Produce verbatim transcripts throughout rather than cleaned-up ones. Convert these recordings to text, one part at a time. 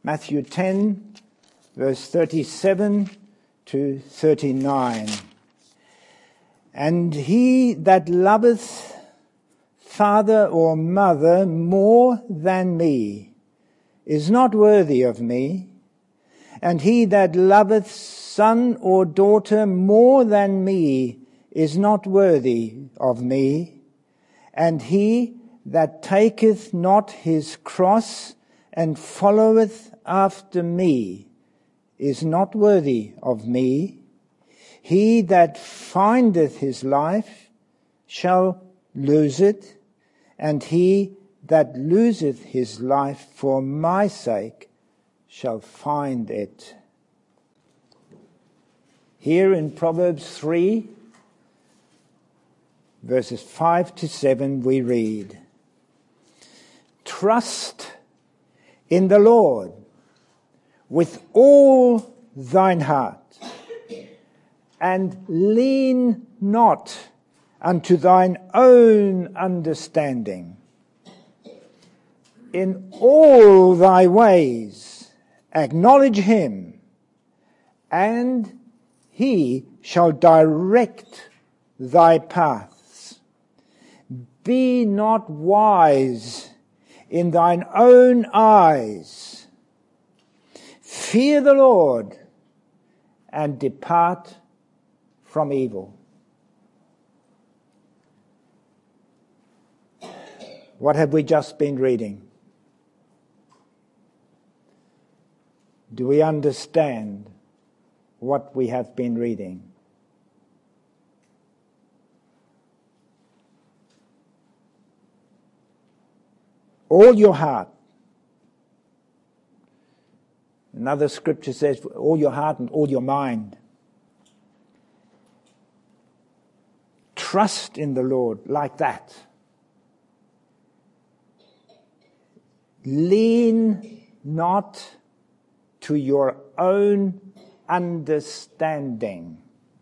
Matthew ten, verse thirty-seven to thirty-nine. And he that loveth father or mother more than me is not worthy of me, and he that loveth son or daughter more than me is not worthy of me, and he that taketh not his cross and followeth after me is not worthy of me. He that findeth his life shall lose it, and he that loseth his life for my sake shall find it. Here in Proverbs three, verses five to seven, we read, Trust in the Lord with all thine heart, and lean not unto thine own understanding. In all thy ways acknowledge him, and he shall direct thy paths. Be not wise in thine own eyes. Fear the Lord and depart from evil. What have we just been reading? Do we understand what we have been reading? All your heart. Another scripture says, all your heart and all your mind. Trust in the Lord like that. Lean not to your own understanding.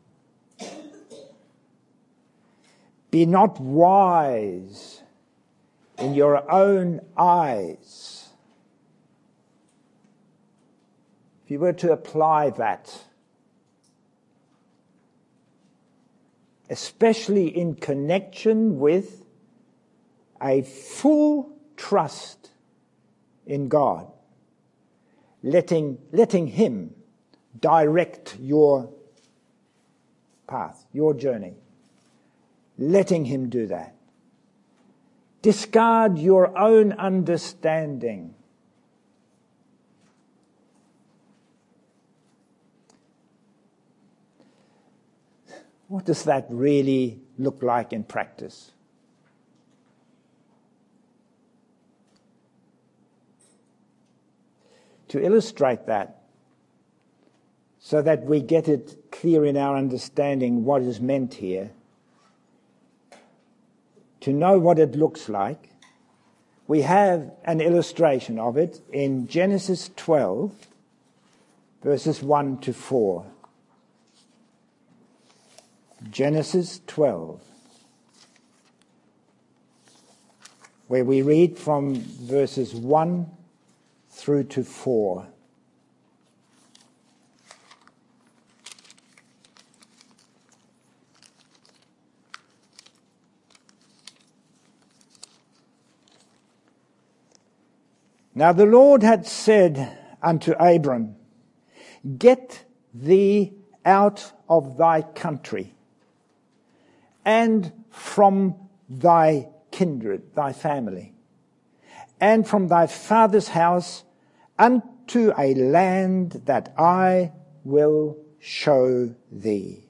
Be not wise in your own eyes. If you were to apply that, especially in connection with a full trust in God, letting, letting him direct your path, your journey, letting him do that. Discard your own understanding. What does that really look like in practice? To illustrate that, so that we get it clear in our understanding what is meant here, to know what it looks like, we have an illustration of it in Genesis twelve, verses one to four. Genesis twelve, where we read from verses one through to four. Now the Lord had said unto Abram, Get thee out of thy country, and from thy kindred, thy family, and from thy father's house, unto a land that I will show thee.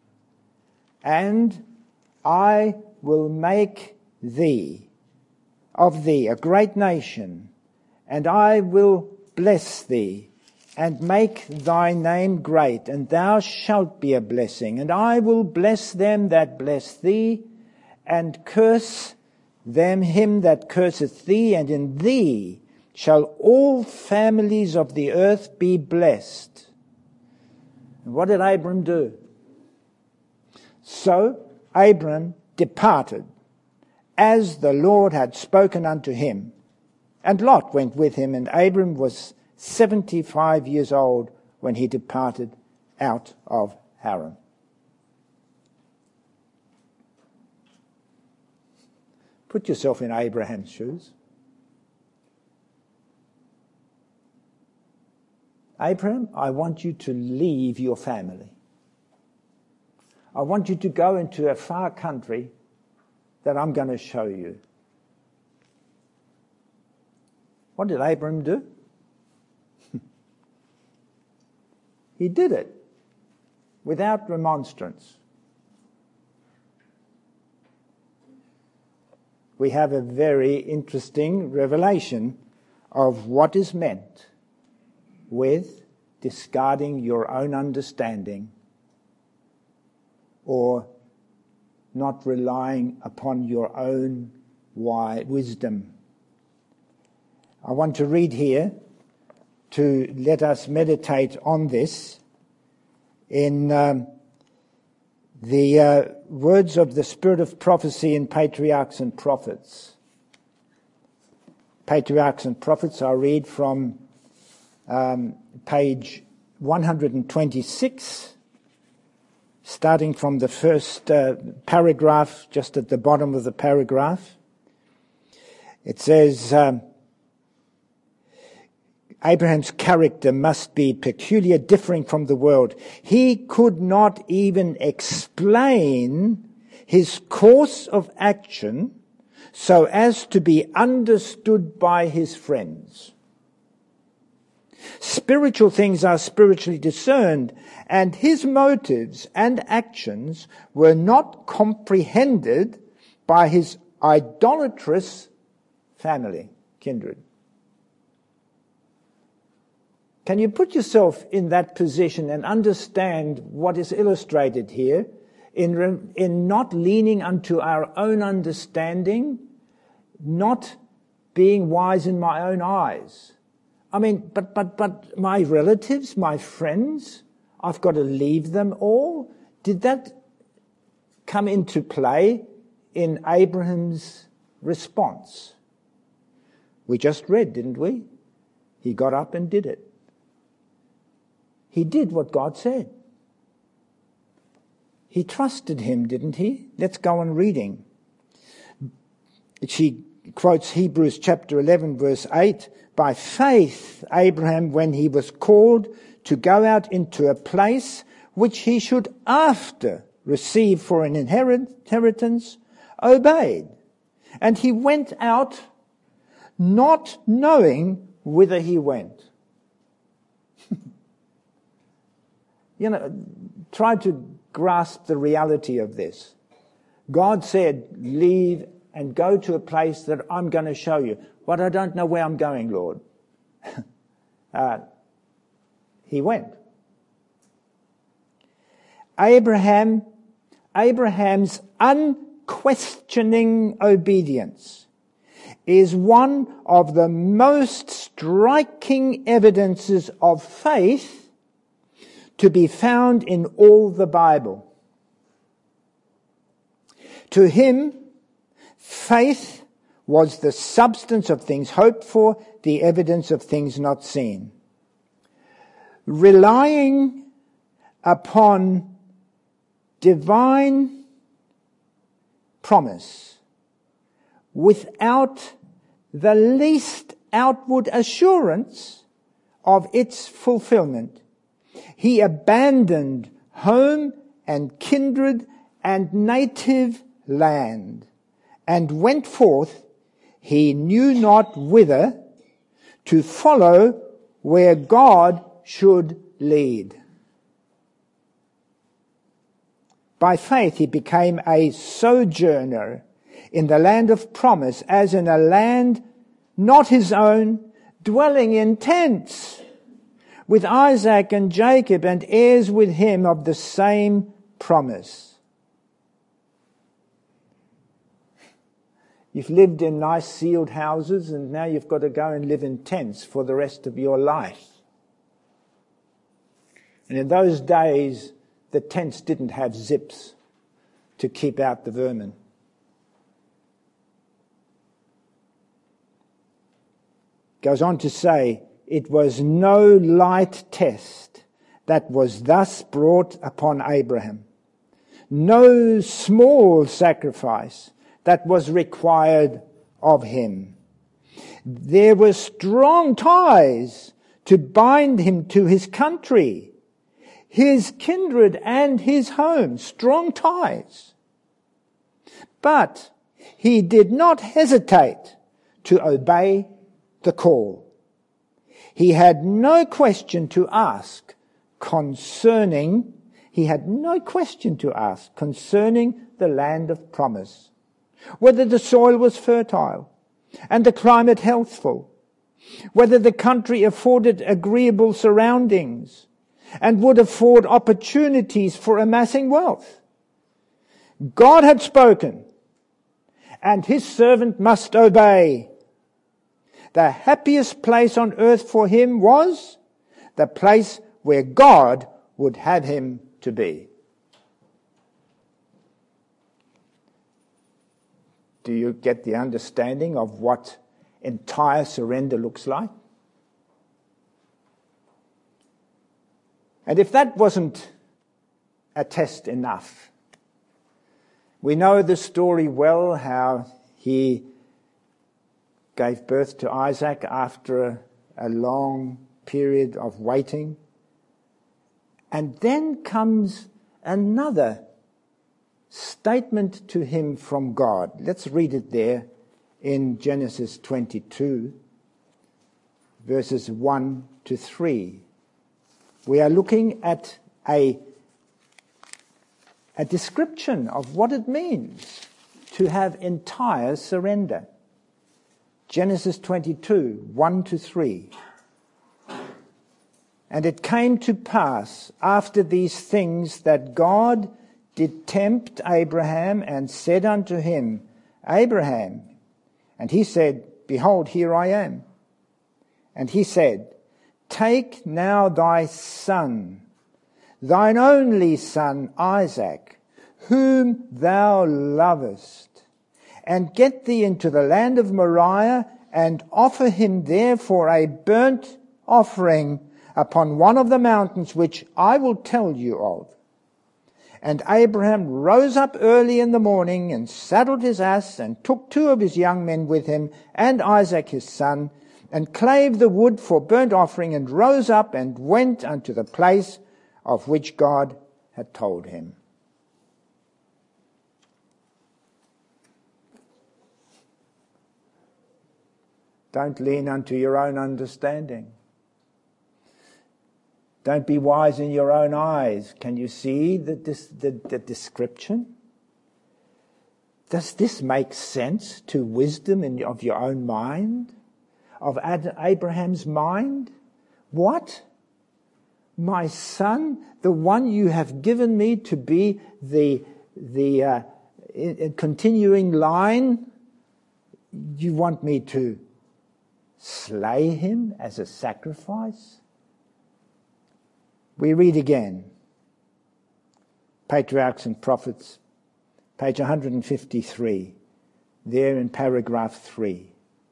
And I will make thee, of thee, a great nation, and I will bless thee, and make thy name great, and thou shalt be a blessing. And I will bless them that bless thee, and curse them him that curseth thee, and in thee shall all families of the earth be blessed. And what did Abram do? So Abram departed, as the Lord had spoken unto him. And Lot went with him, and Abram was seventy-five years old when he departed out of Haran. Put yourself in Abraham's shoes. Abraham, I want you to leave your family. I want you to go into a far country that I'm going to show you. What did Abraham do? He did it without remonstrance. We have a very interesting revelation of what is meant with discarding your own understanding or not relying upon your own wisdom. I want to read here to let us meditate on this in um, the uh, words of the Spirit of Prophecy in Patriarchs and Prophets. Patriarchs and Prophets, I read from um, page one hundred twenty-six, starting from the first uh, paragraph, just at the bottom of the paragraph. It says, um, Abraham's character must be peculiar, differing from the world. He could not even explain his course of action so as to be understood by his friends. Spiritual things are spiritually discerned, and his motives and actions were not comprehended by his idolatrous family, kindred. Can you put yourself in that position and understand what is illustrated here in, in not leaning unto our own understanding, not being wise in my own eyes? I mean, but, but, but my relatives, my friends, I've got to leave them all? Did that come into play in Abraham's response? We just read, didn't we? He got up and did it. He did what God said. He trusted him, didn't he? Let's go on reading. She quotes Hebrews chapter eleven, verse eight. By faith, Abraham, when he was called to go out into a place which he should after receive for an inheritance, obeyed. And he went out not knowing whither he went. You know, try to grasp the reality of this. God said, leave and go to a place that I'm going to show you. But I don't know where I'm going, Lord. uh, he went. Abraham, Abraham's unquestioning obedience is one of the most striking evidences of faith to be found in all the Bible. To him, faith was the substance of things hoped for, the evidence of things not seen. Relying upon divine promise without the least outward assurance of its fulfillment, he abandoned home and kindred and native land and went forth, he knew not whither, to follow where God should lead. By faith he became a sojourner in the land of promise, as in a land not his own, dwelling in tents, with Isaac and Jacob, and heirs with him of the same promise. You've lived in nice sealed houses, and now you've got to go and live in tents for the rest of your life. And in those days, the tents didn't have zips to keep out the vermin. Goes on to say, it was no light test that was thus brought upon Abraham. No small sacrifice that was required of him. There were strong ties to bind him to his country, his kindred and his home. Strong ties. But he did not hesitate to obey the call. He had no question to ask concerning, he had no question to ask concerning the land of promise, whether the soil was fertile and the climate healthful, whether the country afforded agreeable surroundings and would afford opportunities for amassing wealth. God had spoken, and his servant must obey. The happiest place on earth for him was the place where God would have him to be. Do you get the understanding of what entire surrender looks like? And if that wasn't a test enough, we know the story well, how he gave birth to Isaac after a, a long period of waiting. And then comes another statement to him from God. Let's read it there in Genesis twenty-two, verses one to three. We are looking at a, a description of what it means to have entire surrender. Genesis twenty-two, one to three. And it came to pass after these things that God did tempt Abraham and said unto him, Abraham. And he said, Behold, here I am. And he said, Take now thy son, thine only son Isaac, whom thou lovest, and get thee into the land of Moriah, and offer him there for a burnt offering upon one of the mountains which I will tell you of. And Abraham rose up early in the morning, and saddled his ass, and took two of his young men with him, and Isaac his son, and clave the wood for burnt offering, and rose up and went unto the place of which God had told him. Don't lean unto your own understanding. Don't be wise in your own eyes. Can you see the, this, the, the description? Does this make sense to wisdom in, of your own mind? Of Ad, Abraham's mind? What? My son, the one you have given me to be the, the uh, in, in continuing line, you want me to slay him as a sacrifice? We read again, Patriarchs and Prophets, page one fifty-three, there in paragraph three.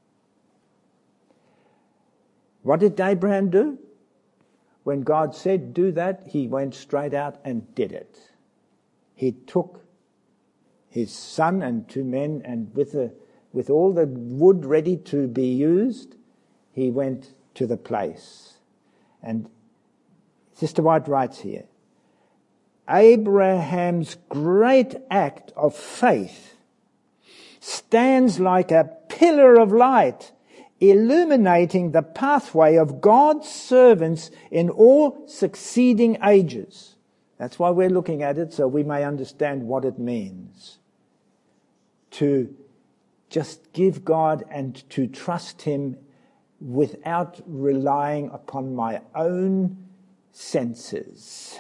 What did Abraham do? When God said, do that, he went straight out and did it. He took his son and two men, and with, the, with all the wood ready to be used, he went to the place. And Sister White writes here, Abraham's great act of faith stands like a pillar of light, illuminating the pathway of God's servants in all succeeding ages. That's why we're looking at it, so we may understand what it means to just give God and to trust him without relying upon my own senses.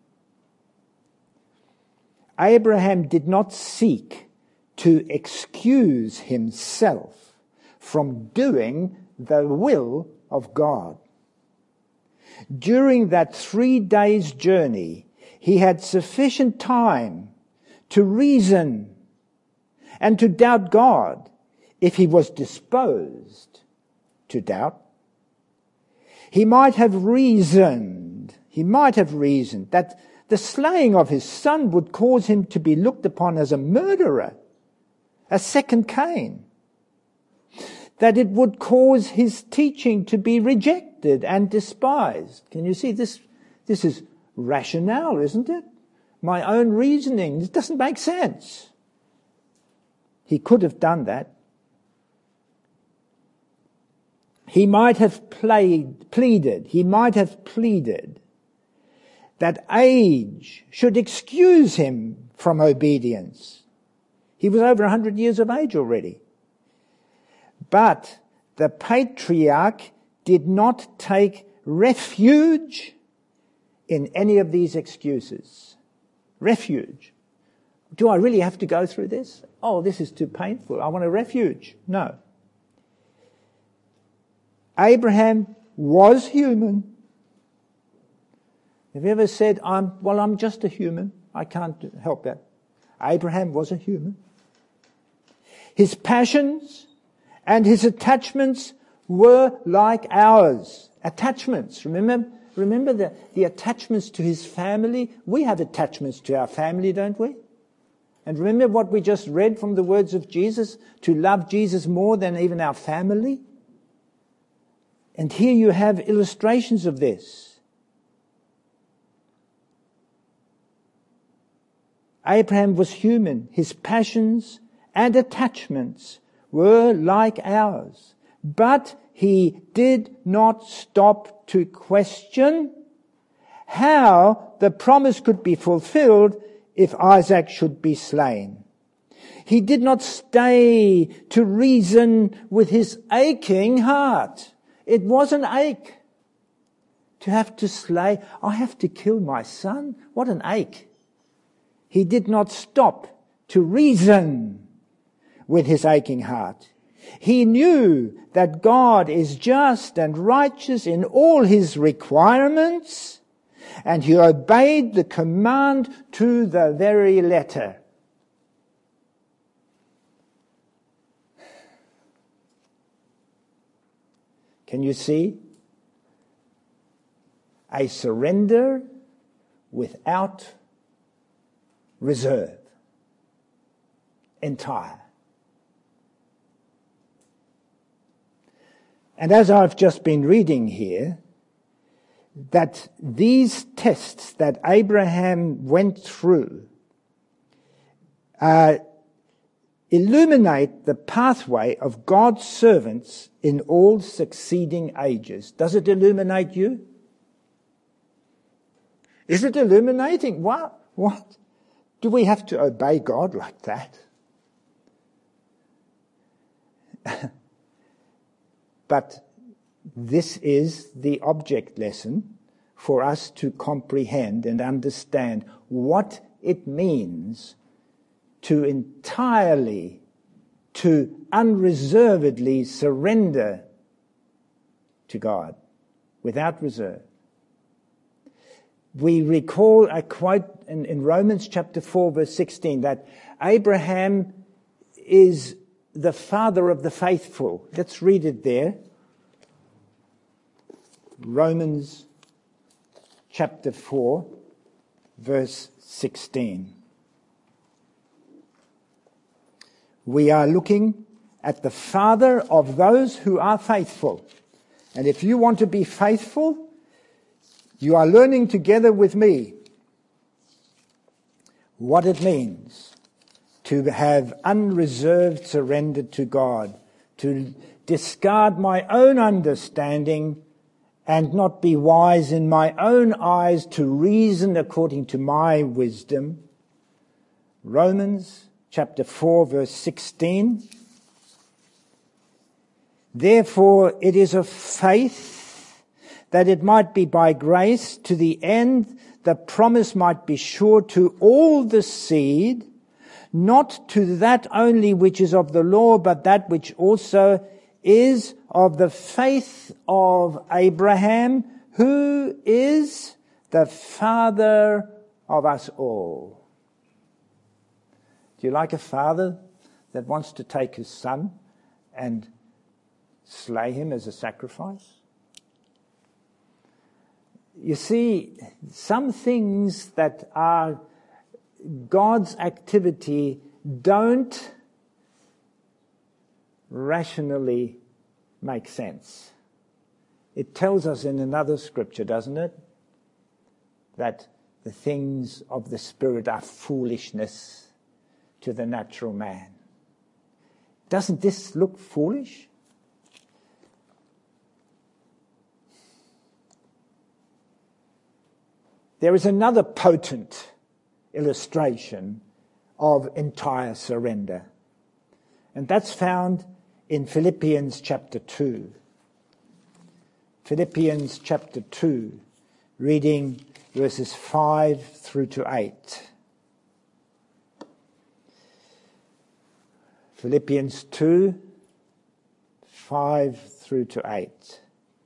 Abraham did not seek to excuse himself from doing the will of God. During that three days' journey, he had sufficient time to reason and to doubt God if he was disposed to doubt. He might have reasoned, he might have reasoned that the slaying of his son would cause him to be looked upon as a murderer, a second Cain. That it would cause his teaching to be rejected and despised. Can you see this? This is rationale, isn't it? My own reasoning. It doesn't make sense. He could have done that. He might have played, pleaded, he might have pleaded that age should excuse him from obedience. He was over a hundred years of age already. But the patriarch did not take refuge in any of these excuses. Refuge. Do I really have to go through this? Oh, this is too painful. I want a refuge. No. Abraham was human. Have you ever said, I'm, well, I'm just a human. I can't help that. Abraham was a human. His passions and his attachments were like ours. Attachments. Remember, remember the, the attachments to his family? We have attachments to our family, don't we? And remember what we just read from the words of Jesus, to love Jesus more than even our family? And here you have illustrations of this. Abraham was human. His passions and attachments were like ours. But he did not stop to question how the promise could be fulfilled if Isaac should be slain. He did not stay to reason with his aching heart. It was an ache to have to slay. I have to kill my son. What an ache. He did not stop to reason with his aching heart. He knew that God is just and righteous in all his requirements, and he obeyed the command to the very letter. Can you see? A surrender without reserve. Entire. And as I've just been reading here, that these tests that Abraham went through uh, illuminate the pathway of God's servants in all succeeding ages. Does it illuminate you? Is it illuminating? What? What? Do we have to obey God like that? But this is the object lesson for us to comprehend and understand what it means to entirely, to unreservedly surrender to God without reserve. We recall a quote in, in Romans chapter four verse sixteen that Abraham is the father of the faithful. Let's read it there. Romans chapter four verse sixteen. We are looking at the father of those who are faithful. And if you want to be faithful, you are learning together with me what it means to have unreserved surrender to God, to discard my own understanding and not be wise in my own eyes, to reason according to my wisdom. Romans chapter four verse sixteen. Therefore it is of faith, that it might be by grace, to the end the promise might be sure to all the seed, not to that only which is of the law, but that which also is of the faith of Abraham, who is the father of us all. Do you like a father that wants to take his son and slay him as a sacrifice? You see, some things that are God's activity don't rationally make sense. It tells us in another scripture, doesn't it, that the things of the Spirit are foolishness to the natural man. Doesn't this look foolish? There is another potent illustration of entire surrender, and that's found in Philippians chapter two. Philippians chapter two, reading verses five through to eight. Philippians two, five through to eight.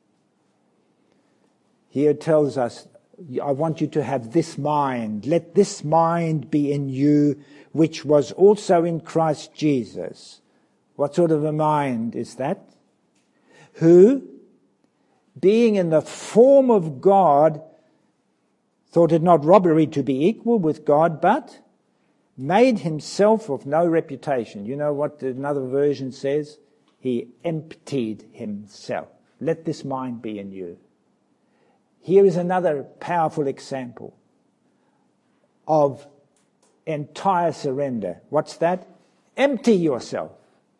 Here it tells us, I want you to have this mind. Let this mind be in you, which was also in Christ Jesus. What sort of a mind is that? Who, being in the form of God, thought it not robbery to be equal with God, but made himself of no reputation. You know what another version says? He emptied himself. Let this mind be in you. Here is another powerful example of entire surrender. What's that? Empty yourself.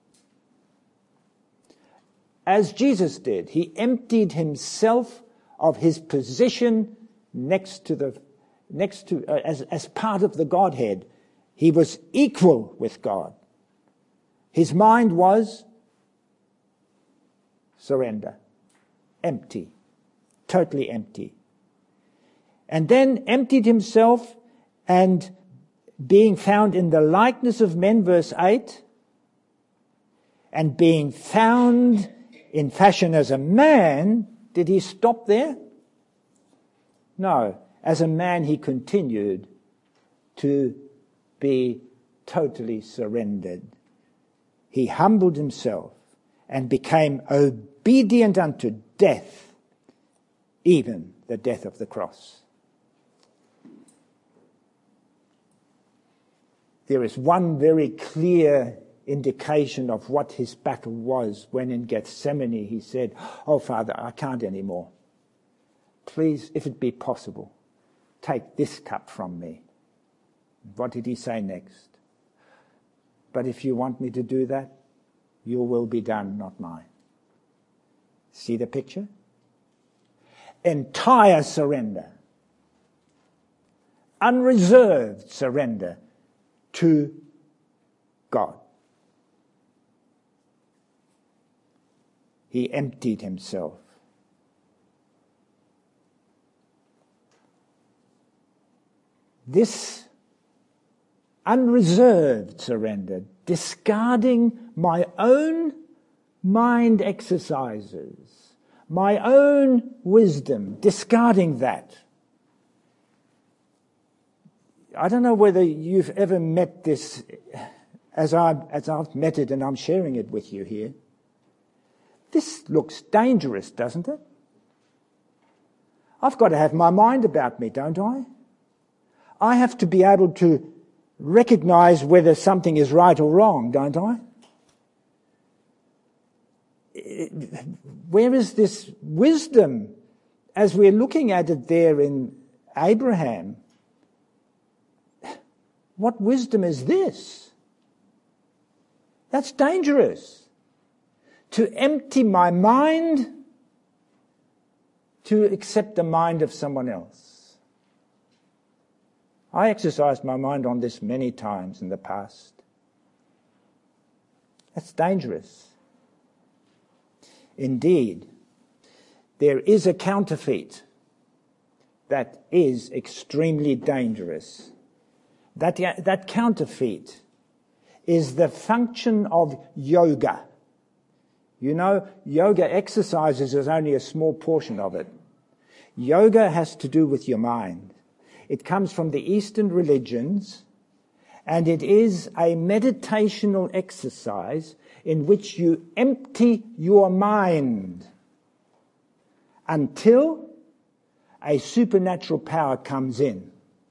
As Jesus did, he emptied himself of his position next to the, next to, uh, as, as part of the Godhead. He was equal with God. His mind was surrender, empty. Totally empty. And then emptied himself, and being found in the likeness of men, verse eight, and being found in fashion as a man, did he stop there? No. As a man he continued to be totally surrendered. He humbled himself and became obedient unto death, even the death of the cross. There is one very clear indication of what his battle was when in Gethsemane he said, "Oh, Father, I can't anymore. Please, if it be possible, take this cup from me." What did he say next? "But if you want me to do that, your will be done, not mine." See the picture? Entire surrender. Unreserved surrender to God. He emptied himself. This unreserved surrender, discarding my own mind exercises, my own wisdom, discarding that. I don't know whether you've ever met this as I've, as I've met it, and I'm sharing it with you here. This looks dangerous, doesn't it? I've got to have my mind about me, don't I? I have to be able to recognize whether something is right or wrong, don't I? Where is this wisdom as we're looking at it there in Abraham? What wisdom is this? That's dangerous. To empty my mind to accept the mind of someone else. I exercised my mind on this many times in the past. That's dangerous. Indeed, there is a counterfeit that is extremely dangerous. That, that counterfeit is the function of yoga. You know, yoga exercises is only a small portion of it. Yoga has to do with your mind. It comes from the Eastern religions, and it is a meditational exercise in which you empty your mind until a supernatural power comes in.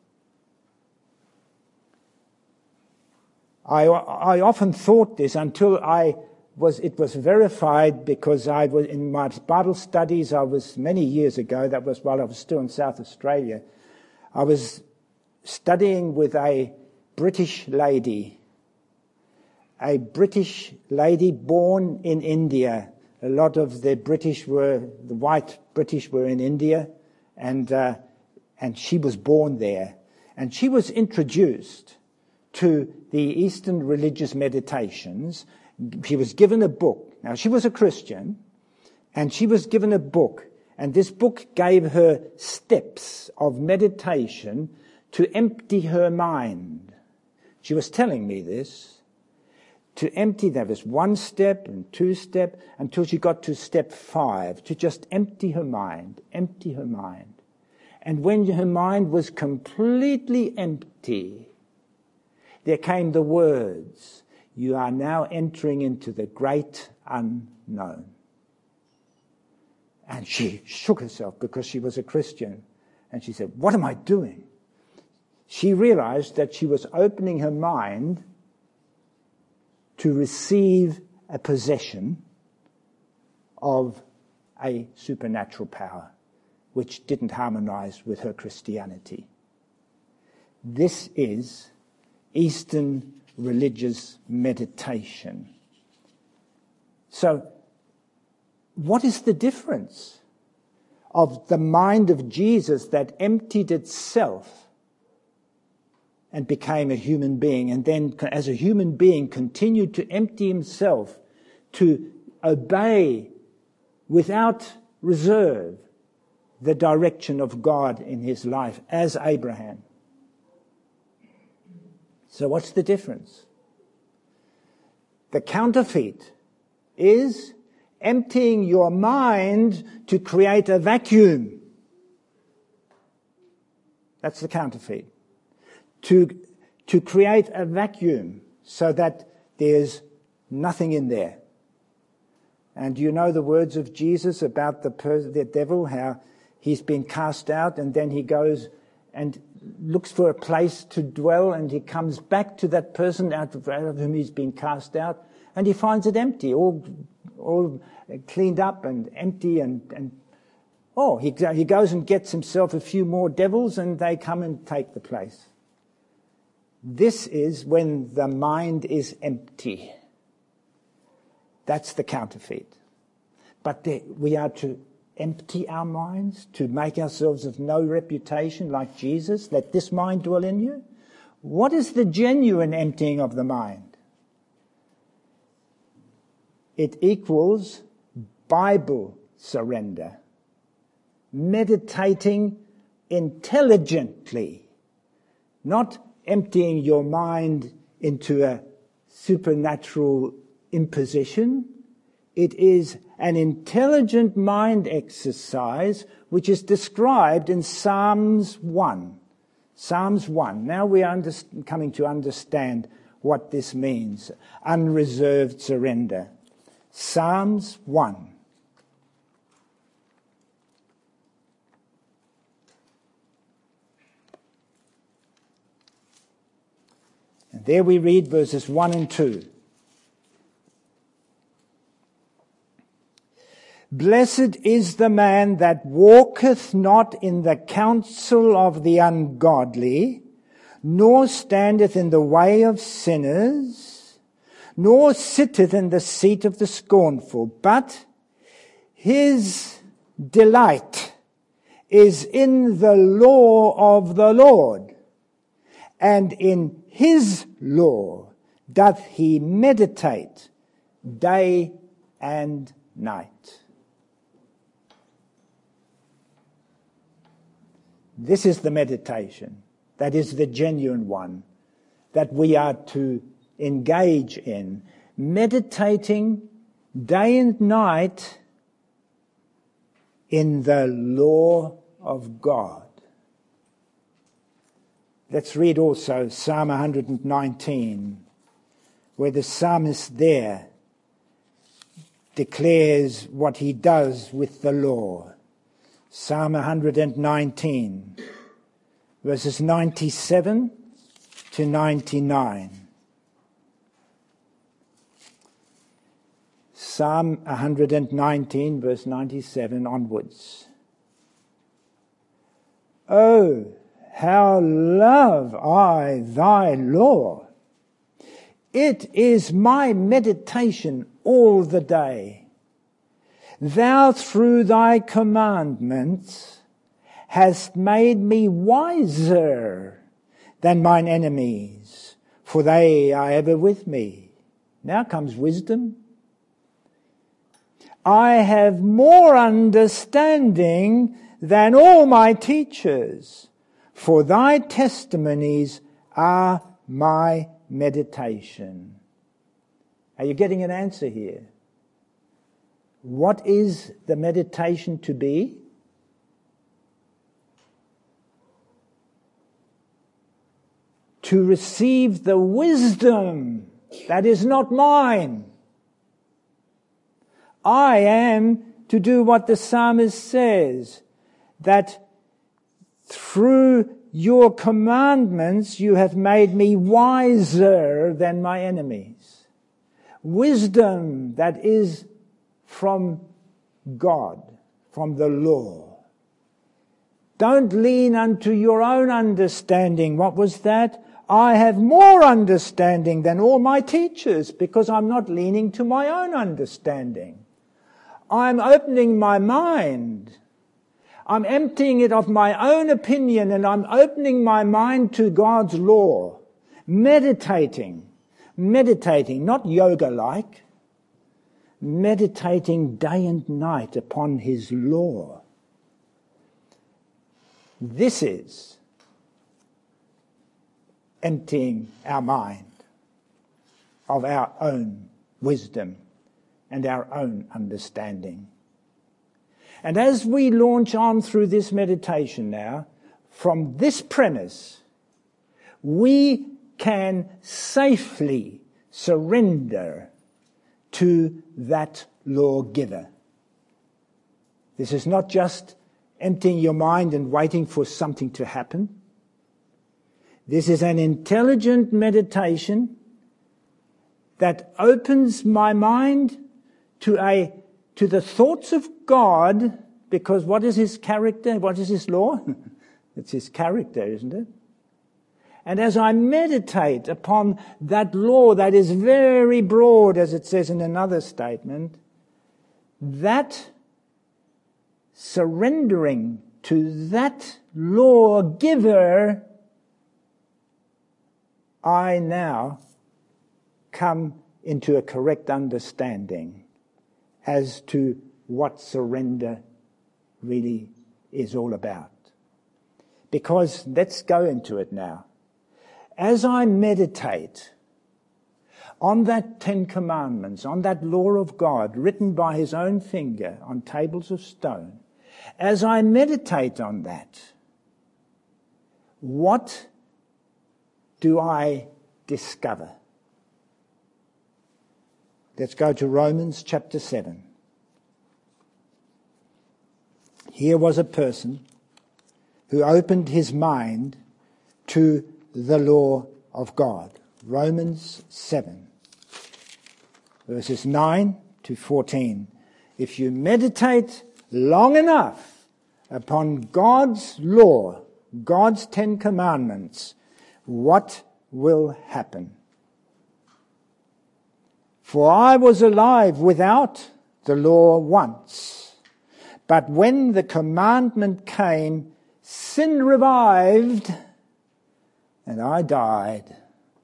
I, I often thought this until I was, it was verified, because I was, in my Bible studies, I was many years ago, that was while I was still in South Australia, I was studying with a British lady, a British lady born in India. A lot of the British were, the white British were in India, and uh, and she was born there. And she was introduced to the Eastern religious meditations. She was given a book. Now, she was a Christian, and she was given a book, and this book gave her steps of meditation to empty her mind. She was telling me this. To empty, there was one step and two step, until she got to step five, to just empty her mind, empty her mind. And when her mind was completely empty, there came the words, "You are now entering into the great unknown." And she shook herself, because she was a Christian. And she said, "What am I doing?" She realized that she was opening her mind to receive a possession of a supernatural power, which didn't harmonize with her Christianity. This is Eastern religious meditation. So, what is the difference of the mind of Jesus that emptied itself and became a human being, and then as a human being continued to empty himself, to obey without reserve the direction of God in his life as Abraham? So what's the difference? The counterfeit is emptying your mind to create a vacuum. That's the counterfeit. To, to create a vacuum so that there's nothing in there. And you know the words of Jesus about the, per- the devil, how he's been cast out, and then he goes and looks for a place to dwell, and he comes back to that person out of, out of whom he's been cast out, and he finds it empty, all, all cleaned up and empty, and, and oh, he, he goes and gets himself a few more devils, and they come and take the place. This is when the mind is empty. That's the counterfeit. But there, we are to empty our minds, to make ourselves of no reputation like Jesus. Let this mind dwell in you. What is the genuine emptying of the mind? It equals Bible surrender. Meditating intelligently, not emptying your mind into a supernatural imposition. It is an intelligent mind exercise which is described in Psalms one. Psalms one. Now we are under, coming to understand what this means. Unreserved surrender. Psalms one. And there we read verses one and two. Blessed is the man that walketh not in the counsel of the ungodly, nor standeth in the way of sinners, nor sitteth in the seat of the scornful, but his delight is in the law of the Lord, and in his law doth he meditate day and night. This is the meditation. That is the genuine one that we are to engage in. Meditating day and night in the law of God. Let's read also Psalm one hundred nineteen, where the psalmist there declares what he does with the law. Psalm one hundred nineteen, verses ninety-seven to ninety-nine. Psalm one hundred nineteen, verse ninety-seven onwards. Oh, how love I thy law! It is my meditation all the day. Thou through thy commandments hast made me wiser than mine enemies, for they are ever with me. Now comes wisdom. I have more understanding than all my teachers, for thy testimonies are my meditation. Are you getting an answer here? What is the meditation to be? To receive the wisdom that is not mine. I am to do what the psalmist says, that through your commandments you have made me wiser than my enemies. Wisdom that is from God, from the law. Don't lean unto your own understanding. What was that? I have more understanding than all my teachers, because I'm not leaning to my own understanding. I'm opening my mind. I'm emptying it of my own opinion, and I'm opening my mind to God's law. Meditating. Meditating, not yoga-like. Meditating day and night upon His law. This is emptying our mind of our own wisdom and our own understanding. And as we launch on through this meditation now, from this premise, we can safely surrender to that lawgiver. This is not just emptying your mind and waiting for something to happen. This is an intelligent meditation that opens my mind to a to the thoughts of God, because what is His character? What is His law? It's His character, isn't it? And as I meditate upon that law that is very broad, as it says in another statement, that surrendering to that lawgiver, I now come into a correct understanding as to what surrender really is all about. Because let's go into it now. As I meditate on that Ten Commandments, on that law of God written by His own finger on tables of stone, as I meditate on that, what do I discover? Let's go to Romans chapter seven. Here was a person who opened his mind to the law of God. Romans seven, verses nine to fourteen. If you meditate long enough upon God's law, God's Ten Commandments, what will happen? For I was alive without the law once, but when the commandment came, sin revived, and I died.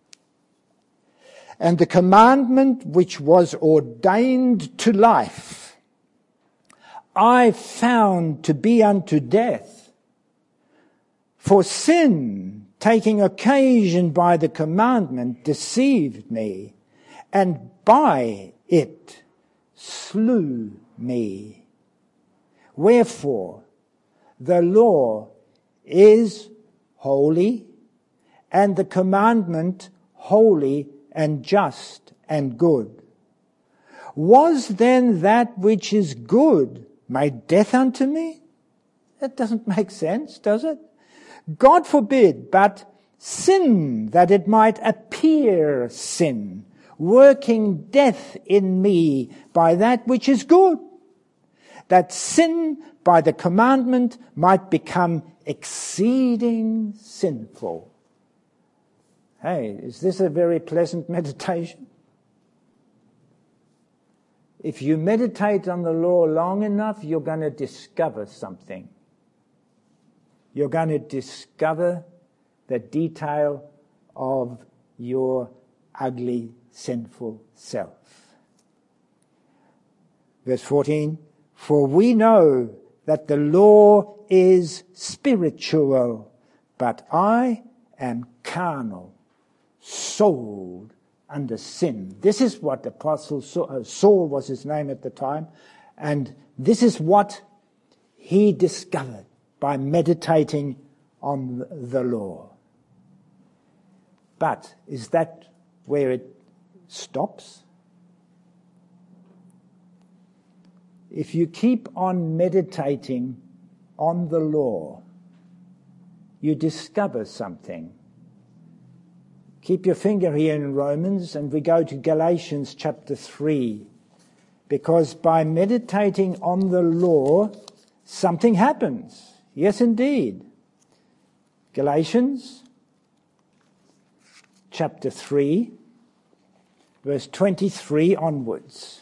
And the commandment which was ordained to life, I found to be unto death. For sin, taking occasion by the commandment, deceived me, and by it slew me. Wherefore, the law is holy, and the commandment holy and just and good. Was then that which is good made death unto me? That doesn't make sense, does it? God forbid, but sin, that it might appear sin, working death in me by that which is good, that sin by the commandment might become exceeding sinful. Hey, is this a very pleasant meditation? If you meditate on the law long enough, you're going to discover something. You're going to discover the detail of your ugly, sinful self. Verse fourteen, for we know that the law is spiritual, but I am carnal, sold under sin. This is what the Apostle Saul was his name at the time, and this is what he discovered by meditating on the law. But is that where it stops? If you keep on meditating on the law, you discover something. Keep your finger here in Romans, and we go to Galatians chapter three. Because by meditating on the law, something happens. Yes, indeed. Galatians chapter three, verse twenty-three onwards.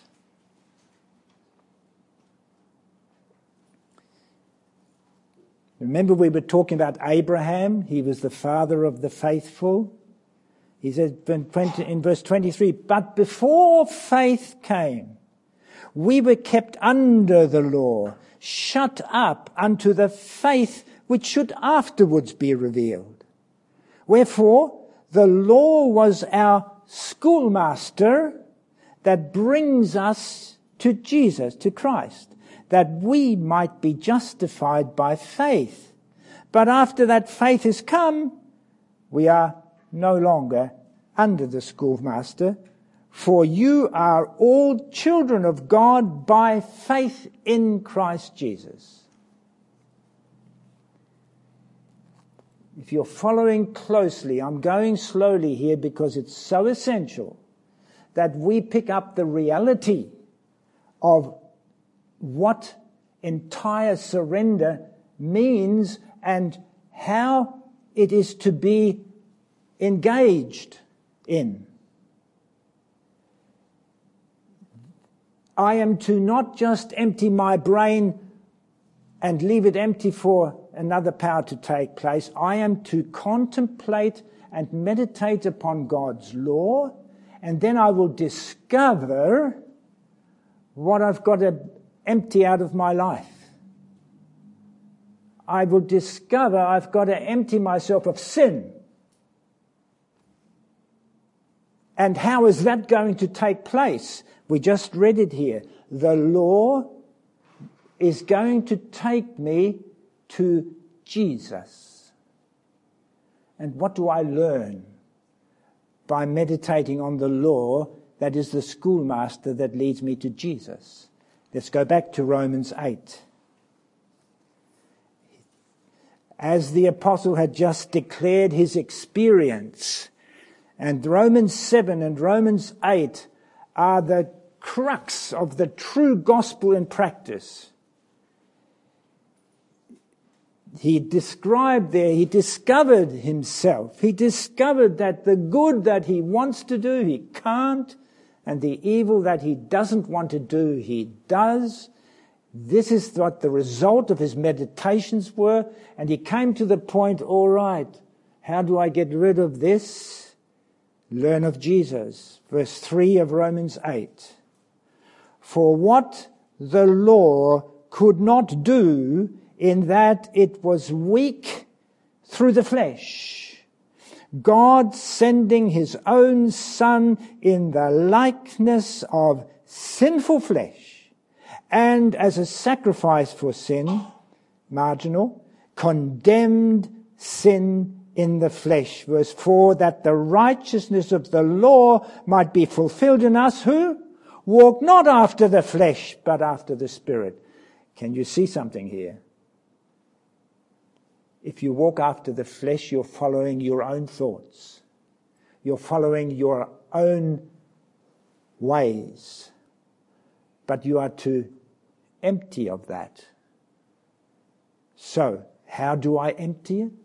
Remember, we were talking about Abraham. He was the father of the faithful. He said in verse twenty-three, but before faith came, we were kept under the law, shut up unto the faith which should afterwards be revealed. Wherefore, the law was our schoolmaster that brings us to Jesus, to Christ, that we might be justified by faith. But after that faith has come, we are no longer under the schoolmaster, for you are all children of God by faith in Christ Jesus. If you're following closely, I'm going slowly here because it's so essential that we pick up the reality of what entire surrender means and how it is to be engaged in. I am to not just empty my brain and leave it empty for another power to take place. I am to contemplate and meditate upon God's law, and then I will discover what I've got to empty out of my life. I will discover I've got to empty myself of sin. And how is that going to take place? We just read it here. The law is going to take me to Jesus. And what do I learn by meditating on the law that is the schoolmaster that leads me to Jesus? Let's go back to Romans eight. As the apostle had just declared his experience, and Romans seven and Romans eight are the crux of the true gospel in practice. He described there, he discovered himself. He discovered that the good that he wants to do, he can't, and the evil that he doesn't want to do, he does. This is what the result of his meditations were, and he came to the point, all right, how do I get rid of this? Learn of Jesus. Verse three of Romans eight. For what the law could not do, in that it was weak through the flesh, God sending his own Son in the likeness of sinful flesh, and as a sacrifice for sin, marginal, condemned sin in the flesh. Verse four, that the righteousness of the law might be fulfilled in us who walk not after the flesh, but after the Spirit. Can you see something here? If you walk after the flesh, you're following your own thoughts. You're following your own ways. But you are to empty of that. So, how do I empty it?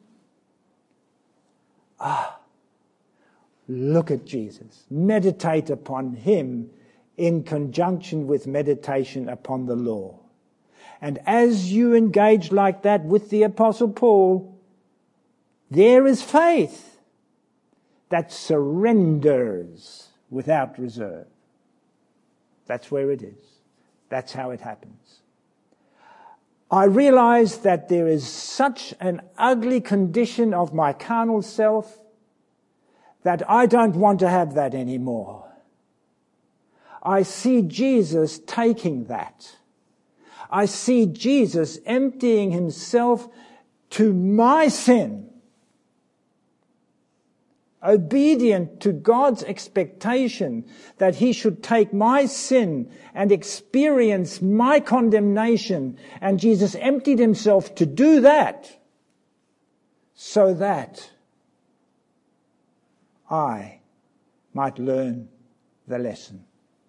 Ah, look at Jesus. Meditate upon him in conjunction with meditation upon the law. And as you engage like that with the Apostle Paul, there is faith that surrenders without reserve. That's where it is. That's how it happens. I realize that there is such an ugly condition of my carnal self that I don't want to have that anymore. I see Jesus taking that. I see Jesus emptying himself to my sin, obedient to God's expectation that he should take my sin and experience my condemnation. And Jesus emptied himself to do that so that I might learn the lesson.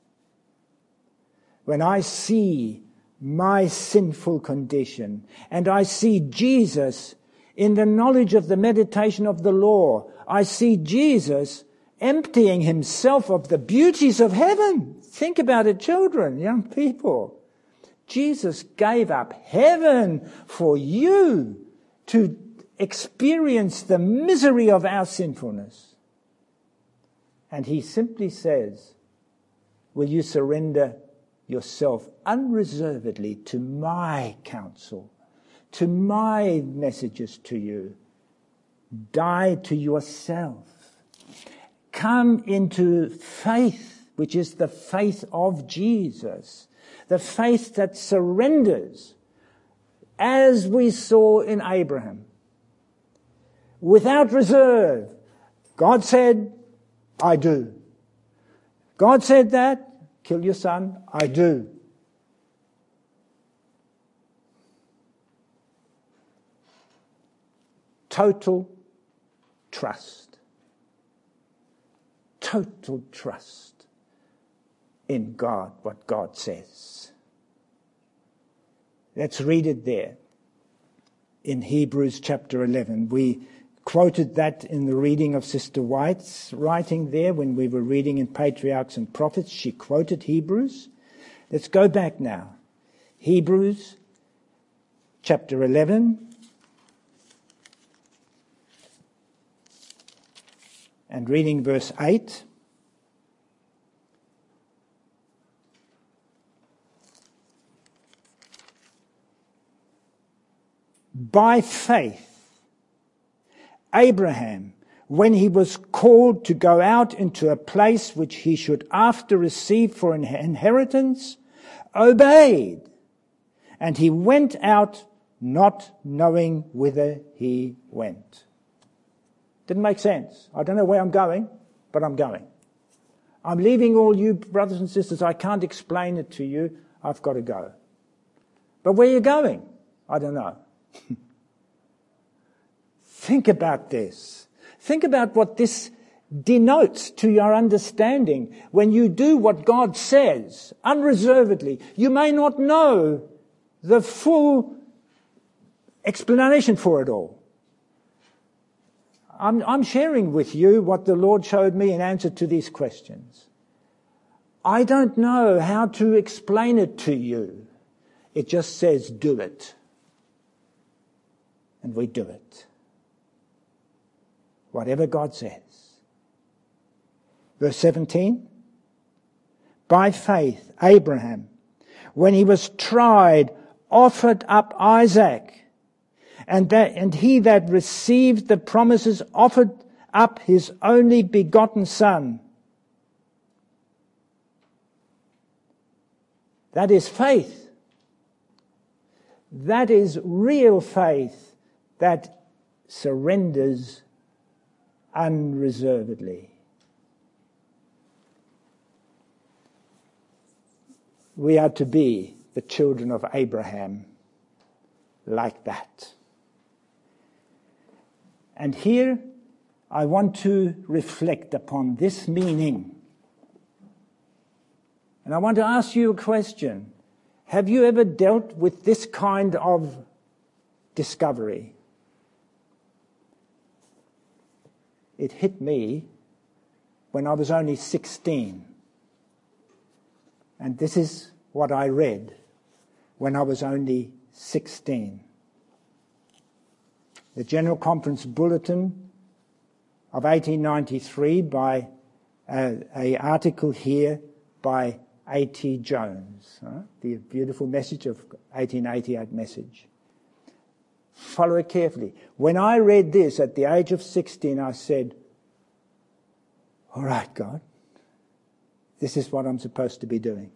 When I see my sinful condition and I see Jesus in the knowledge of the meditation of the law, I see Jesus emptying himself of the beauties of heaven. Think about it, children, young people. Jesus gave up heaven for you to experience the misery of our sinfulness. And he simply says, will you surrender yourself unreservedly to my counsel, to my messages to you? Die to yourself. Come into faith, which is the faith of Jesus, the faith that surrenders, as we saw in Abraham, without reserve. God said, I do. God said that, kill your son, I do. Total trust. Total trust in God, what God says. Let's read it there in Hebrews chapter eleven. We quoted that in the reading of Sister White's writing there when we were reading in Patriarchs and Prophets. She quoted Hebrews. Let's go back now. Hebrews chapter eleven. And reading verse eight. By faith, Abraham, when he was called to go out into a place which he should after receive for an inheritance, obeyed, and he went out not knowing whither he went. Didn't make sense. I don't know where I'm going, but I'm going. I'm leaving all you brothers and sisters. I can't explain it to you. I've got to go. But where are you going? I don't know. Think about this. Think about what this denotes to your understanding. When you do what God says unreservedly, you may not know the full explanation for it all. I'm, I'm sharing with you what the Lord showed me in answer to these questions. I don't know how to explain it to you. It just says, do it. And we do it. Whatever God says. Verse seventeen. By faith, Abraham, when he was tried, offered up Isaac. And that, and he that received the promises offered up his only begotten son. That is faith. That is real faith that surrenders unreservedly. We are to be the children of Abraham like that. And here I want to reflect upon this meaning. And I want to ask you a question. Have you ever dealt with this kind of discovery? It hit me when I was only sixteen. And this is what I read when I was only sixteen. The General Conference Bulletin of eighteen ninety-three by an article here by A T Jones, huh? The beautiful message of eighteen eighty-eight message. Follow it carefully. When I read this at the age of sixteen, I said, all right, God, this is what I'm supposed to be doing.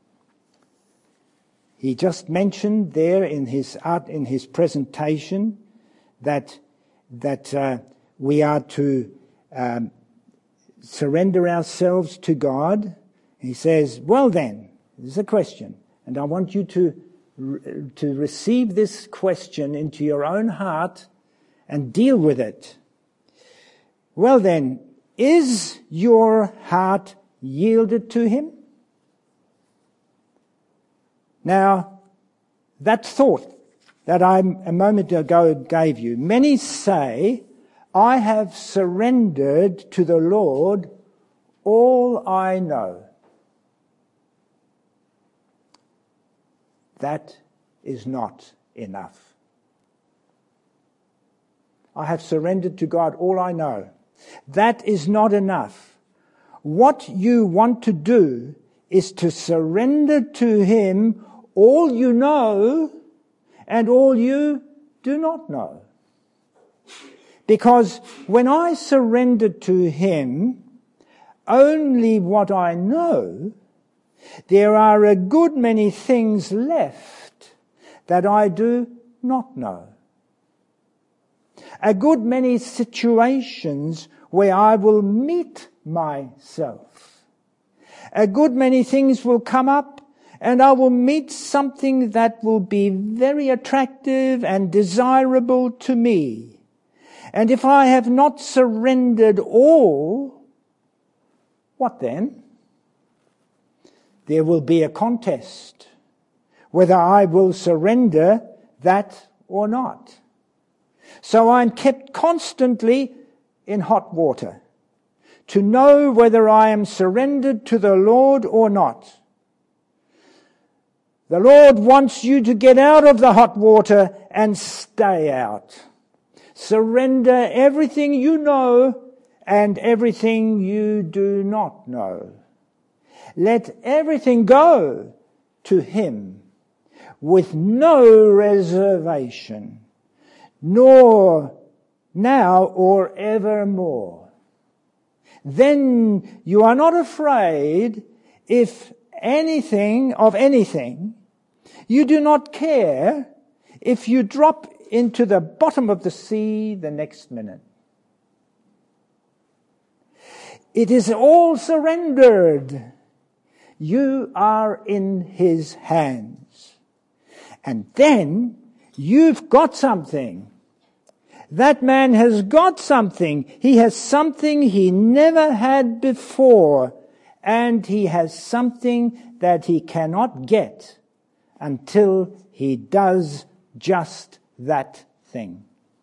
He just mentioned there in his art, in his presentation that that uh, we are to um, surrender ourselves to God. He says, well then, this is a question, and I want you to to receive this question into your own heart and deal with it. Well then, is your heart yielded to him? Now, that thought that I a moment ago gave you, many say, I have surrendered to the Lord all I know. That is not enough. I have surrendered to God all I know. That is not enough. What you want to do is to surrender to him all you know and all you do not know. Because when I surrender to him only what I know, there are a good many things left that I do not know. A good many situations where I will meet myself. A good many things will come up and I will meet something that will be very attractive and desirable to me. And if I have not surrendered all, what then? There will be a contest whether I will surrender that or not. So I'm kept constantly in hot water to know whether I am surrendered to the Lord or not. The Lord wants you to get out of the hot water and stay out. Surrender everything you know and everything you do not know. Let everything go to him with no reservation, nor now or evermore. Then you are not afraid if anything of anything. You do not care if you drop into the bottom of the sea the next minute. It is all surrendered. You are in his hands. And then you've got something. That man has got something. He has something he never had before. And he has something that he cannot get until he does just that thing.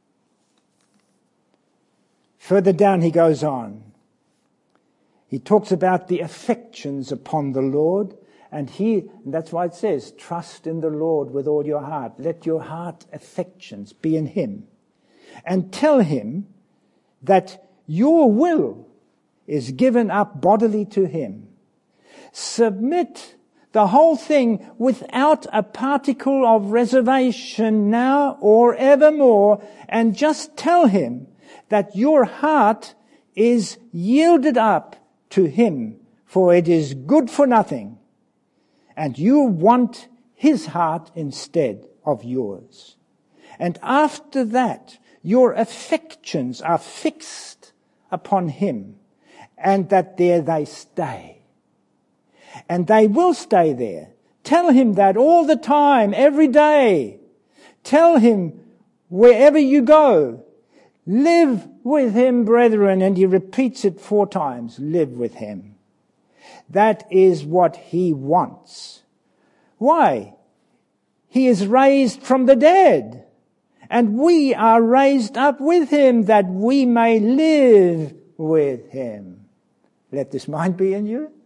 Further down he goes on. He talks about the affections upon the Lord, and he, and that's why it says, trust in the Lord with all your heart. Let your heart affections be in him. And tell him that your will is given up bodily to him. Submit the whole thing without a particle of reservation now or evermore, and just tell him that your heart is yielded up to him, for it is good for nothing, and you want his heart instead of yours. And after that, your affections are fixed upon him, and that there they stay. And they will stay there. Tell him that all the time, every day. Tell him wherever you go. Live with him, brethren. And he repeats it four times. Live with him. That is what he wants. Why? He is raised from the dead. And we are raised up with him that we may live with him. Let this mind be in you.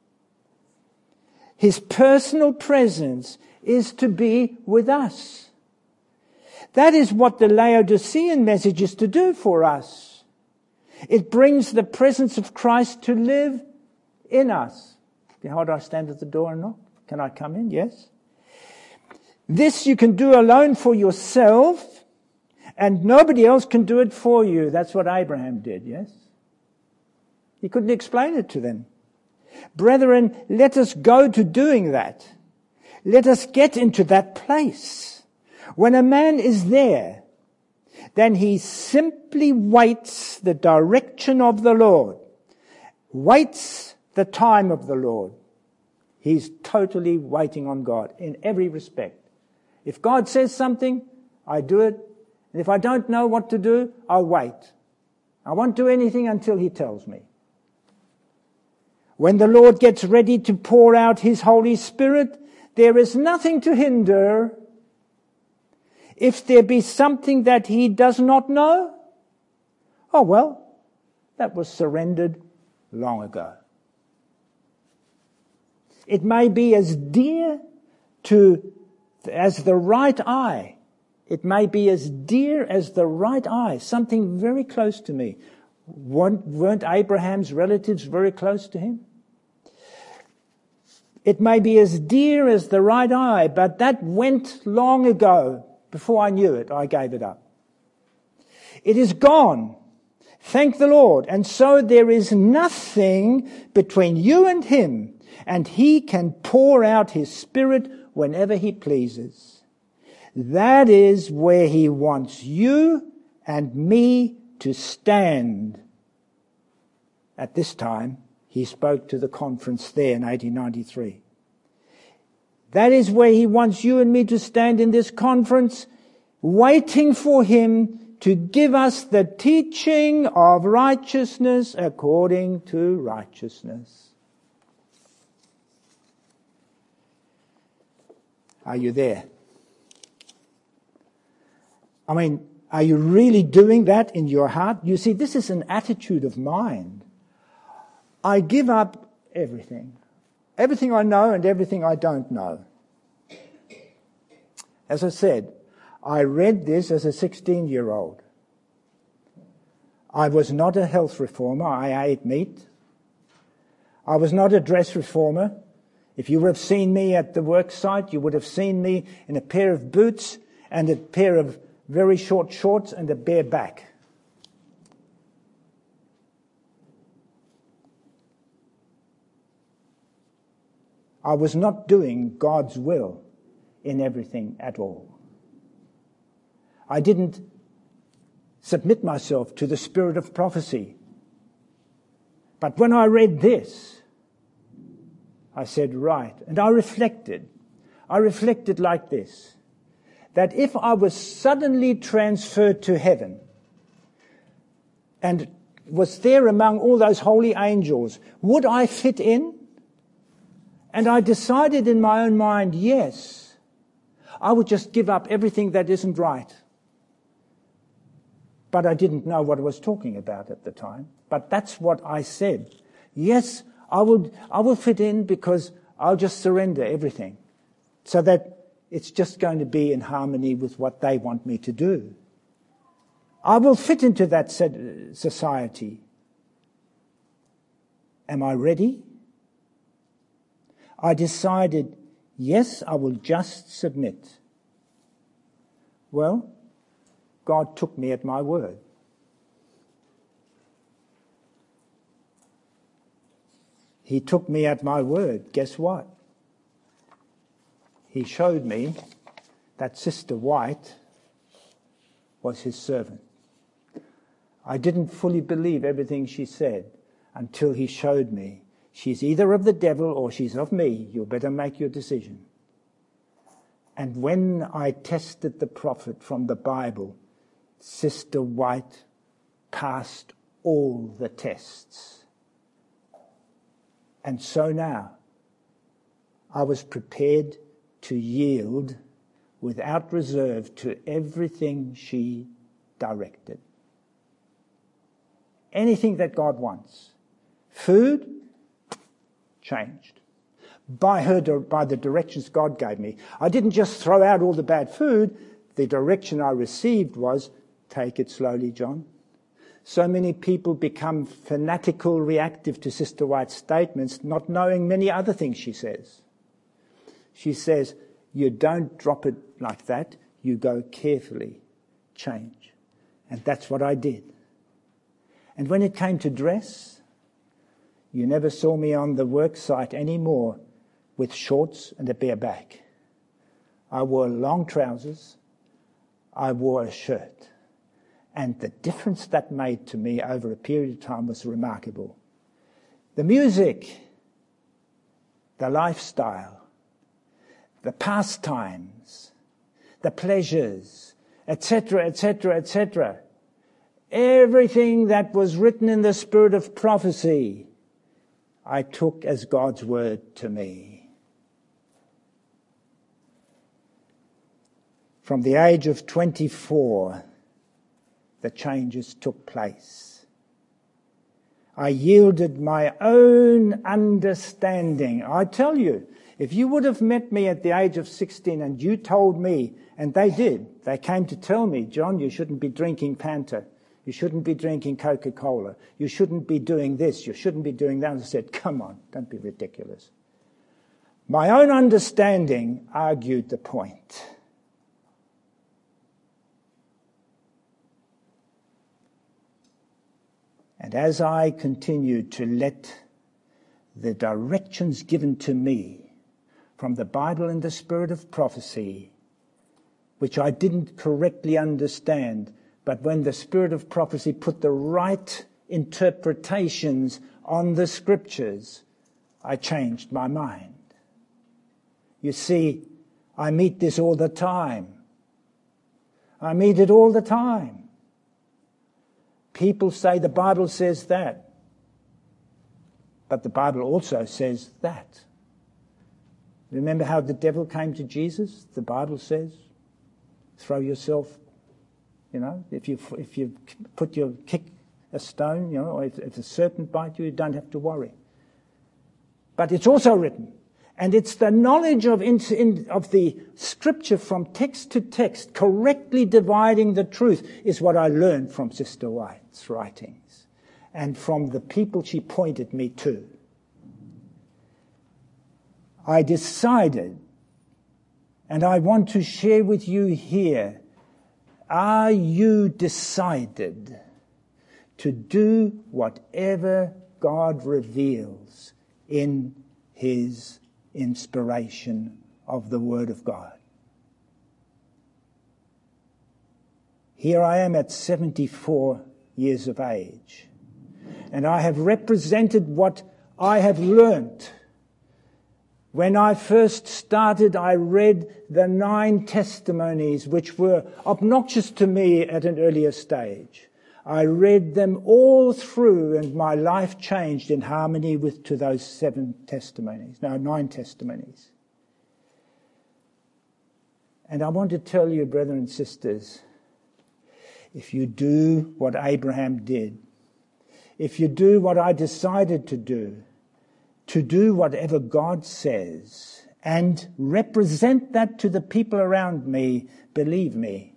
His personal presence is to be with us. That is what the Laodicean message is to do for us. It brings the presence of Christ to live in us. How do I stand at the door and knock? Can I come in? Yes. This you can do alone for yourself, and nobody else can do it for you. That's what Abraham did, yes? He couldn't explain it to them. Brethren, let us go to doing that. Let us get into that place. When a man is there, then he simply waits the direction of the Lord, waits the time of the Lord. He's totally waiting on God in every respect. If God says something, I do it. And if I don't know what to do, I'll wait. I won't do anything until he tells me. When the Lord gets ready to pour out his Holy Spirit, there is nothing to hinder. If there be something that he does not know, oh well, that was surrendered long ago. It may be as dear to as the right eye. It may be as dear as the right eye, something very close to me. Weren't, weren't Abraham's relatives very close to him? It may be as dear as the right eye, but that went long ago. Before I knew it, I gave it up. It is gone. Thank the Lord. And so there is nothing between you and him, and he can pour out his Spirit whenever he pleases. That is where he wants you and me to stand. At this time, he spoke to the conference there in eighteen ninety-three. That is where he wants you and me to stand in this conference, waiting for him to give us the teaching of righteousness according to righteousness. Are you there? I mean, are you really doing that in your heart? You see, this is an attitude of mind. I give up everything. Everything I know and everything I don't know. As I said, I read this as a sixteen-year-old. I was not a health reformer. I ate meat. I was not a dress reformer. If you would have seen me at the work site, you would have seen me in a pair of boots and a pair of very short shorts and a bare back. I was not doing God's will in everything at all. I didn't submit myself to the spirit of prophecy. But when I read this, I said, right. And I reflected. I reflected like this, that if I was suddenly transferred to heaven and was there among all those holy angels, would I fit in? And I decided in my own mind, yes, I would just give up everything that isn't right. But I didn't know what I was talking about at the time. But that's what I said. Yes, I would, I will fit in because I'll just surrender everything so that it's just going to be in harmony with what they want me to do. I will fit into that society. Am I ready? I decided, yes, I will just submit. Well, God took me at my word. He took me at my word. Guess what? He showed me that Sister White was his servant. I didn't fully believe everything she said until he showed me. She's either of the devil or she's of me. You better make your decision. And when I tested the prophet from the Bible, Sister White passed all the tests. And so now, I was prepared to yield without reserve to everything she directed. Anything that God wants. Food, changed. By her, by the directions God gave me. I didn't just throw out all the bad food. The direction I received was, take it slowly, John. So many people become fanatical, reactive to Sister White's statements, not knowing many other things she says. She says, you don't drop it like that. You go carefully. Change. And that's what I did. And when it came to dress, you never saw me on the work site anymore with shorts and a bare back. I wore long trousers. I wore a shirt. And the difference that made to me over a period of time was remarkable. The music, the lifestyle, the pastimes, the pleasures, et cetera, et cetera, et cetera. Everything that was written in the spirit of prophecy, I took as God's word to me. From the age of twenty-four, the changes took place. I yielded my own understanding. I tell you, if you would have met me at the age of sixteen and you told me, and they did, they came to tell me, John, you shouldn't be drinking Fanta. You shouldn't be drinking Coca-Cola. You shouldn't be doing this. You shouldn't be doing that. I said, come on, don't be ridiculous. My own understanding argued the point. And as I continued to let the directions given to me from the Bible and the spirit of prophecy, which I didn't correctly understand, but when the spirit of prophecy put the right interpretations on the scriptures, I changed my mind. You see, I meet this all the time. I meet it all the time. People say the Bible says that, but the Bible also says that. Remember how the devil came to Jesus? The Bible says, throw yourself, you know, if you if you put your kick a stone, you know, or if, if a serpent bites you, you don't have to worry. But it's also written, and it's the knowledge of in, in, of the scripture from text to text, correctly dividing the truth, is what I learned from Sister White's writings and from the people she pointed me to. I decided, and I want to share with you here, are you decided to do whatever God reveals in His inspiration of the Word of God? Here I am at seventy-four years of age, and I have represented what I have learnt. When I first started, I read the nine testimonies which were obnoxious to me at an earlier stage. I read them all through, and my life changed in harmony with to those seven testimonies, no, nine testimonies. And I want to tell you, brethren and sisters, if you do what Abraham did, if you do what I decided to do, to do whatever God says, and represent that to the people around me, believe me,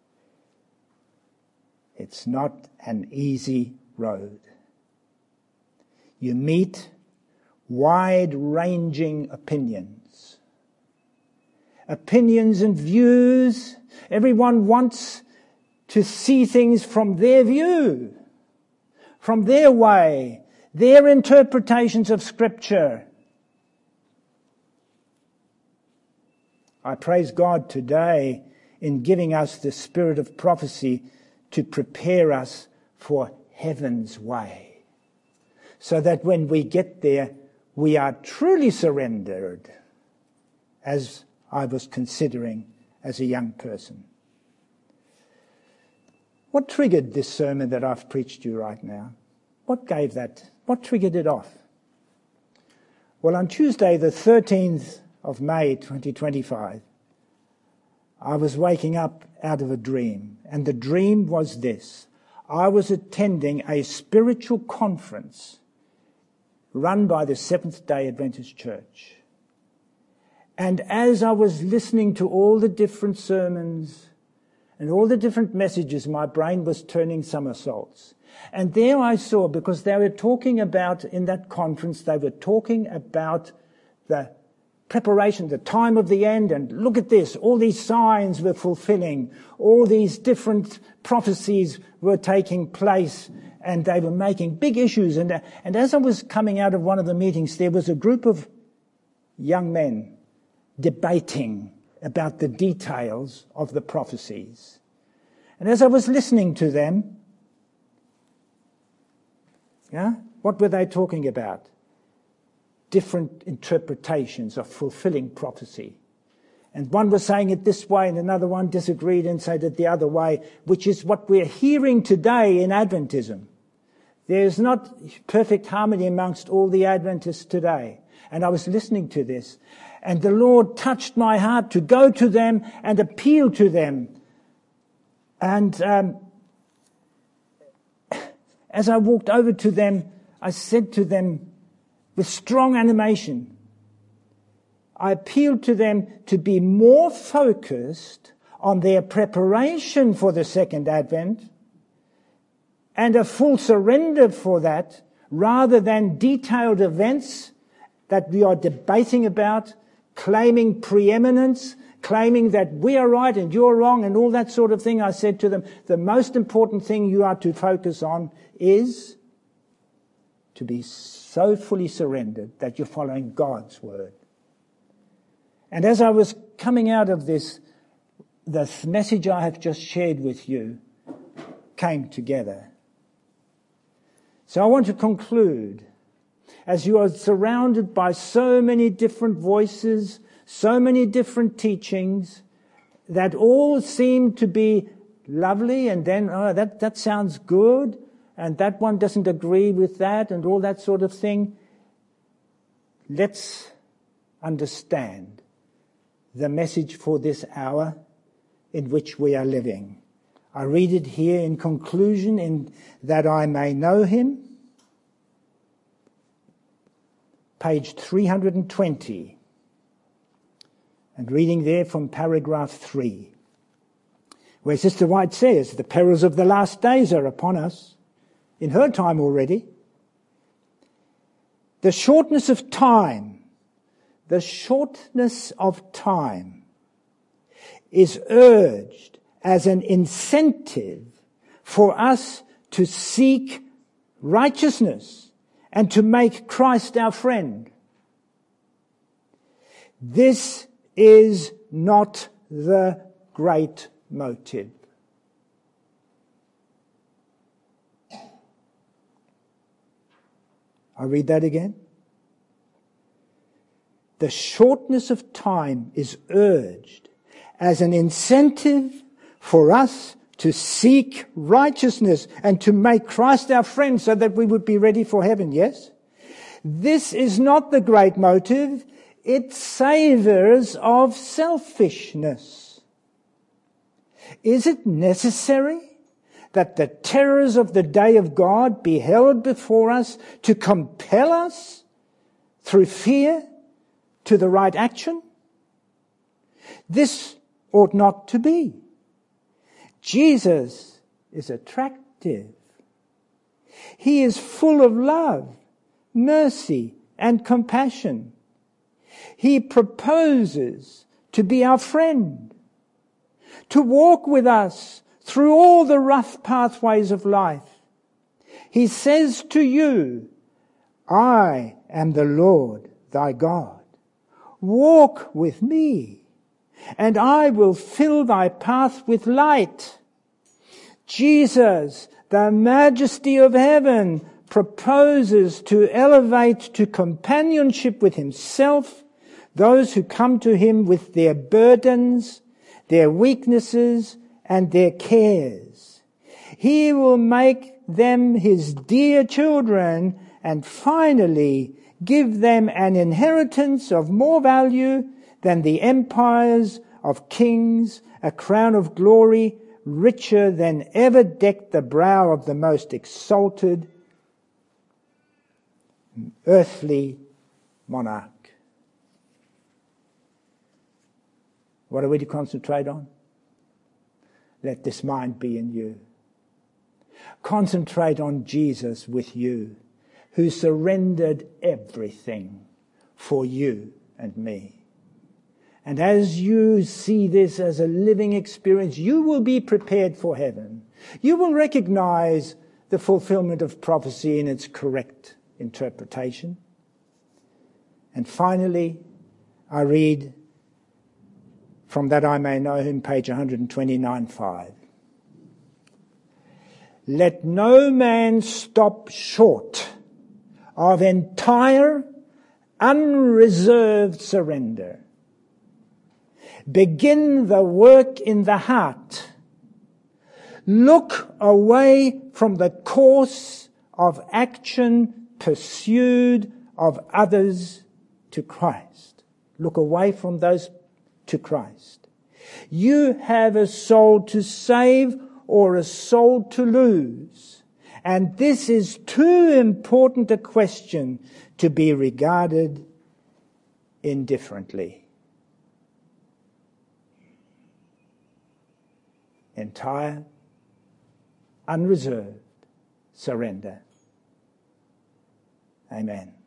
it's not an easy road. You meet wide-ranging opinions. Opinions and views. Everyone wants to see things from their view, from their way, their interpretations of Scripture. I praise God today in giving us the spirit of prophecy to prepare us for heaven's way, so that when we get there, we are truly surrendered, as I was considering as a young person. What triggered this sermon that I've preached to you right now? What gave that? What triggered it off? Well, on Tuesday, the thirteenth of May, twenty twenty-five, I was waking up out of a dream, and the dream was this. I was attending a spiritual conference run by the Seventh-day Adventist Church. And as I was listening to all the different sermons and all the different messages, my brain was turning somersaults. And there I saw, because they were talking about, in that conference, they were talking about the preparation, the time of the end, and look at this, all these signs were fulfilling, all these different prophecies were taking place, and they were making big issues. And, and as I was coming out of one of the meetings, there was a group of young men debating about the details of the prophecies. And as I was listening to them, yeah, what were they talking about? Different interpretations of fulfilling prophecy. And one was saying it this way, and another one disagreed and said it the other way, which is what we're hearing today in Adventism. There's not perfect harmony amongst all the Adventists today. And I was listening to this, and the Lord touched my heart to go to them and appeal to them. And um, as I walked over to them, I said to them with strong animation, I appealed to them to be more focused on their preparation for the second advent and a full surrender for that, rather than detailed events that we are debating about, claiming preeminence, claiming that we are right and you're wrong and all that sort of thing. I said to them, the most important thing you are to focus on is to be so fully surrendered that you're following God's word. And as I was coming out of this, the message I have just shared with you came together. So I want to conclude. As you are surrounded by so many different voices, so many different teachings that all seem to be lovely, and then, oh, that, that sounds good, and that one doesn't agree with that, and all that sort of thing. Let's understand the message for this hour in which we are living. I read it here in conclusion, in that I may know him. Page three hundred twenty. And reading there from paragraph three, where Sister White says, the perils of the last days are upon us, in her time already. The shortness of time, the shortness of time is urged as an incentive for us to seek righteousness and to make Christ our friend. This is not the great motive. I read that again. The shortness of time is urged as an incentive for us to seek righteousness and to make Christ our friend so that we would be ready for heaven, yes? This is not the great motive. It savours of selfishness. Is it necessary that the terrors of the day of God be held before us to compel us through fear to the right action? This ought not to be. Jesus is attractive. He is full of love, mercy, and compassion. He proposes to be our friend, to walk with us through all the rough pathways of life. He says to you, I am the Lord thy God. Walk with me, and I will fill thy path with light. Jesus, the majesty of heaven, proposes to elevate to companionship with himself those who come to him with their burdens, their weaknesses, and their cares. He will make them his dear children, and finally give them an inheritance of more value than the empires of kings, a crown of glory richer than ever decked the brow of the most exalted earthly monarch. What are we to concentrate on? Let this mind be in you. Concentrate on Jesus with you, who surrendered everything for you and me. And as you see this as a living experience, you will be prepared for heaven. You will recognize the fulfillment of prophecy in its correct interpretation. And finally, I read from That I May Know Him, page one twenty-nine five. Let no man stop short of entire, unreserved surrender. Begin the work in the heart. Look away from the course of action pursued of others to Christ. Look away from those to Christ. You have a soul to save or a soul to lose. And this is too important a question to be regarded indifferently. Entire, unreserved surrender. Amen.